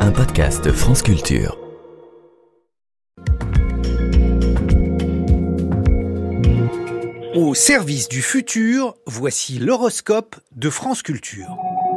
un podcast France Culture. Au service du futur, voici l'horoscope de France Culture.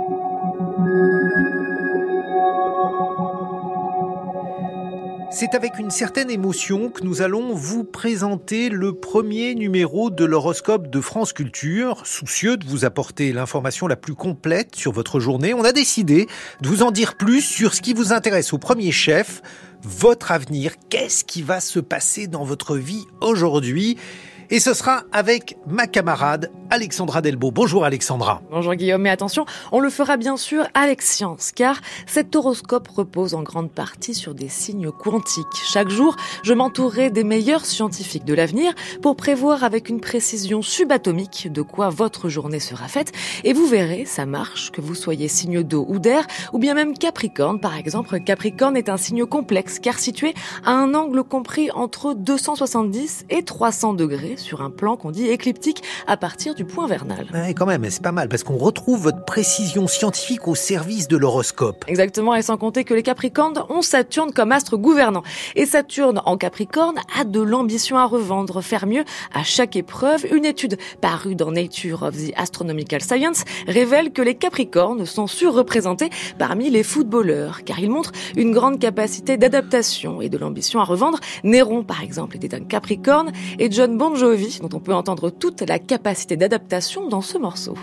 C'est avec une certaine émotion que nous allons vous présenter le premier numéro de l'horoscope de France Culture. Soucieux de vous apporter l'information la plus complète sur votre journée, on a décidé de vous en dire plus sur ce qui vous intéresse au premier chef, votre avenir. Qu'est-ce qui va se passer dans votre vie aujourd'hui ? Et ce sera avec ma camarade Alexandra Delbo. Bonjour Alexandra. Bonjour Guillaume, mais attention, on le fera bien sûr avec science, car cet horoscope repose en grande partie sur des signes quantiques. Chaque jour, je m'entourerai des meilleurs scientifiques de l'avenir pour prévoir avec une précision subatomique de quoi votre journée sera faite. Et vous verrez, ça marche, que vous soyez signe d'eau ou d'air, ou bien même Capricorne par exemple. Capricorne est un signe complexe, car situé à un angle compris entre 270 et 300 degrés, sur un plan qu'on dit écliptique à partir du point vernal. Ouais, quand même, c'est pas mal, parce qu'on retrouve votre précision scientifique au service de l'horoscope. Exactement, et sans compter que les Capricornes ont Saturne comme astre gouvernant. Et Saturne en Capricorne a de l'ambition à revendre, faire mieux à chaque épreuve. Une étude parue dans Nature of the Astronomical Science révèle que les Capricornes sont surreprésentés parmi les footballeurs, car ils montrent une grande capacité d'adaptation et de l'ambition à revendre. Néron, par exemple, était un Capricorne, et John Bon Jovi, dont on peut entendre toute la capacité d'adaptation dans ce morceau.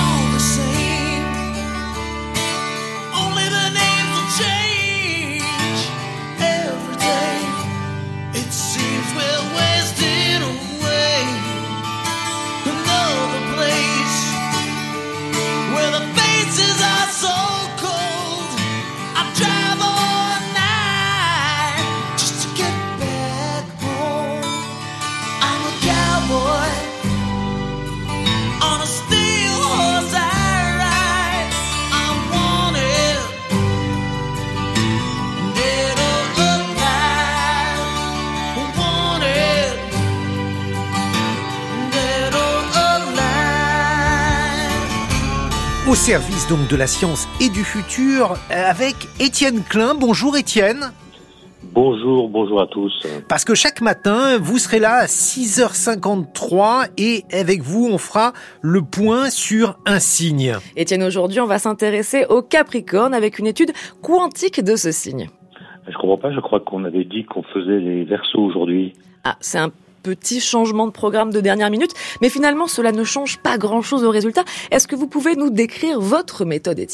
Au service donc de la science et du futur, avec Étienne Klein. Bonjour Étienne. Bonjour à tous. Parce que chaque matin, vous serez là à 6h53 et avec vous, on fera le point sur un signe. Étienne, aujourd'hui, on va s'intéresser au Capricorne avec une étude quantique de ce signe. Je comprends pas, je crois qu'on avait dit qu'on faisait les Verseaux aujourd'hui. Ah, c'est un petit changement de programme de dernière minute, mais finalement, cela ne change pas grand-chose au résultat. Est-ce que vous pouvez nous décrire votre méthode, Étienne ?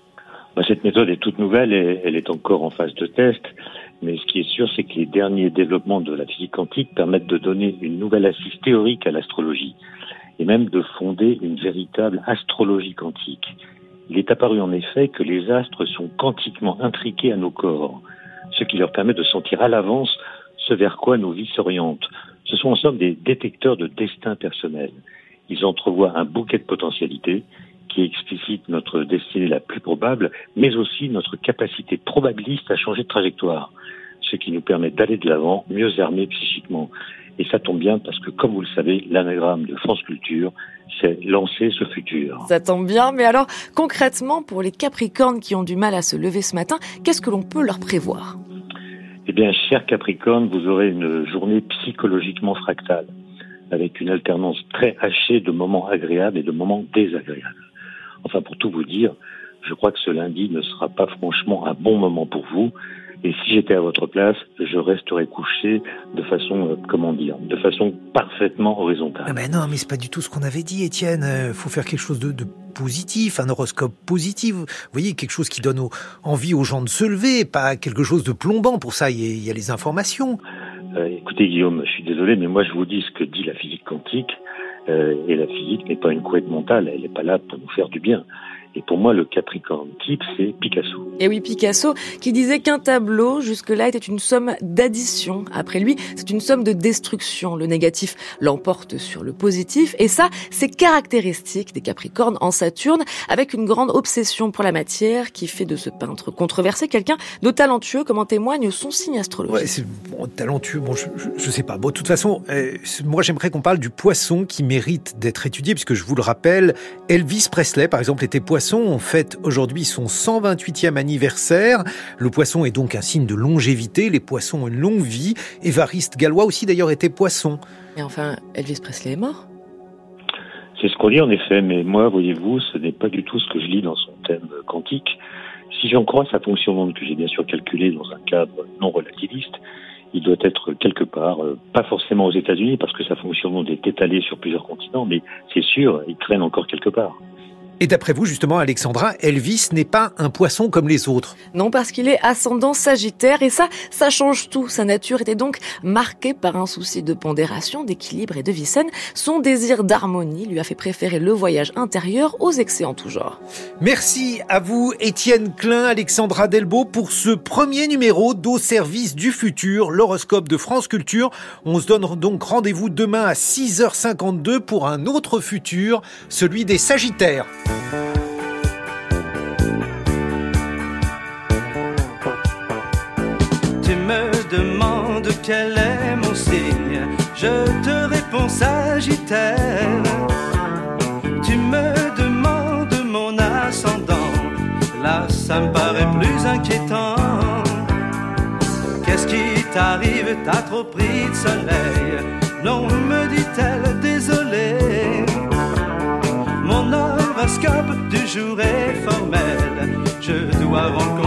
Cette méthode est toute nouvelle et elle est encore en phase de test. Mais ce qui est sûr, c'est que les derniers développements de la physique quantique permettent de donner une nouvelle assise théorique à l'astrologie et même de fonder une véritable astrologie quantique. Il est apparu en effet que les astres sont quantiquement intriqués à nos corps, ce qui leur permet de sentir à l'avance ce vers quoi nos vies s'orientent. Ce sont en somme des détecteurs de destin personnel. Ils entrevoient un bouquet de potentialités qui explicite notre destinée la plus probable, mais aussi notre capacité probabiliste à changer de trajectoire, ce qui nous permet d'aller de l'avant, mieux armés psychiquement. Et ça tombe bien parce que, comme vous le savez, l'anagramme de France Culture, c'est lancer ce futur. Ça tombe bien, mais alors, concrètement, pour les Capricornes qui ont du mal à se lever ce matin, qu'est-ce que l'on peut leur prévoir ? Eh bien, cher Capricorne, vous aurez une journée psychologiquement fractale, avec une alternance très hachée de moments agréables et de moments désagréables. Enfin, pour tout vous dire, je crois que ce lundi ne sera pas franchement un bon moment pour vous. Et si j'étais à votre place, je resterais couché de façon, de façon parfaitement horizontale. Ah ben non, mais c'est pas du tout ce qu'on avait dit, Étienne. Faut faire quelque chose de positif, un horoscope positif. Vous voyez, quelque chose qui donne envie aux gens de se lever, pas quelque chose de plombant. Pour ça, il y a les informations. Écoutez, Guillaume, je suis désolé, mais moi je vous dis ce que dit la physique quantique. Et la physique n'est pas une couette mentale, elle n'est pas là pour nous faire du bien. Et pour moi, le Capricorne type, c'est Picasso. Et oui, Picasso, qui disait qu'un tableau, jusque-là, était une somme d'addition. Après lui, c'est une somme de destruction. Le négatif l'emporte sur le positif. Et ça, c'est caractéristique des Capricornes en Saturne, avec une grande obsession pour la matière qui fait de ce peintre controversé quelqu'un de talentueux, comme en témoigne son signe astrologique. Ouais, c'est talentueux. Bon, je sais pas. Bon, de toute façon, moi, j'aimerais qu'on parle du poisson qui mérite d'être étudié, puisque je vous le rappelle, Elvis Presley, par exemple, était poisson Poisson fête aujourd'hui son 128e anniversaire. Le poisson est donc un signe de longévité. Les poissons ont une longue vie. Évariste Galois aussi d'ailleurs était poisson. Mais enfin, Elvis Presley est mort ? C'est ce qu'on lit en effet, mais moi, voyez-vous, ce n'est pas du tout ce que je lis dans son thème quantique. Si j'en crois sa fonction d'onde que j'ai bien sûr calculée dans un cadre non relativiste, il doit être quelque part, pas forcément aux États-Unis parce que sa fonction d'onde est étalée sur plusieurs continents, mais c'est sûr, il traîne encore quelque part. Et d'après vous, justement, Alexandra, Elvis n'est pas un poisson comme les autres. Non, parce qu'il est ascendant Sagittaire et ça change tout. Sa nature était donc marquée par un souci de pondération, d'équilibre et de vie saine. Son désir d'harmonie lui a fait préférer le voyage intérieur aux excès en tout genre. Merci à vous, Étienne Klein, Alexandra Delbo, pour ce premier numéro d'Au service du futur, l'horoscope de France Culture. On se donne donc rendez-vous demain à 6h52 pour un autre futur, celui des Sagittaires. Tu me demandes quel est mon signe, je te réponds Sagittaire. Tu me demandes mon ascendant, là ça me paraît plus inquiétant. Qu'est-ce qui t'arrive, t'as trop pris de soleil? Non, me dit-elle, désolé. Mon horoscope du jour est formel, je dois rencontrer